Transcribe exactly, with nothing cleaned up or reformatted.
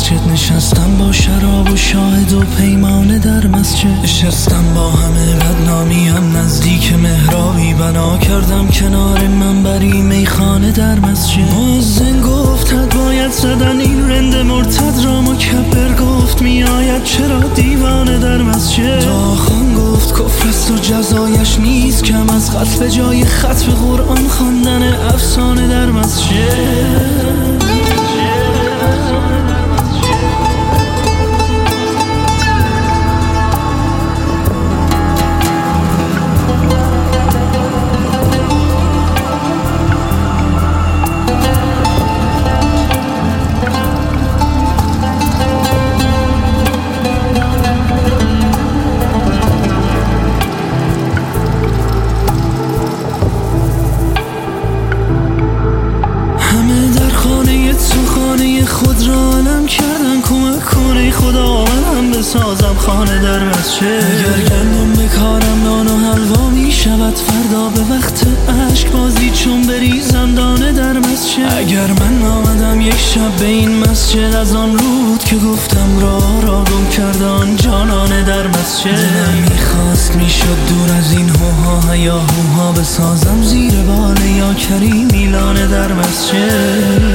مسجد نشستم با شراب و شاهد و پیمانه در مسجد نشستم با همه بدنامیم نزدیک محرابی بنا کردم کنار منبری میخانه در مسجد مؤذن گفت حد باید زدن این رند مرتد را مکبر گفت میآید چرا دیوانه در مسجد داخان گفت کفر است و جزایش نیست کم از قتل به جای ختم قرآن خواندن افسانه در مسجد خود را علم کردن کمک کنه خدا منم بسازم خانه در مسجد اگر گندم بکارم نان و حلوا می شود فردا به وقت عشق بازی چون بریزم دانه در مسجد اگر من آمدم یک شب به این مسجد از آن رود که گفتم را را گم کردان جانانه در مسجد دلم میخواست میشد دور از این هوها یا هوها بسازم زیر بال یا کریم میلانه در مسجد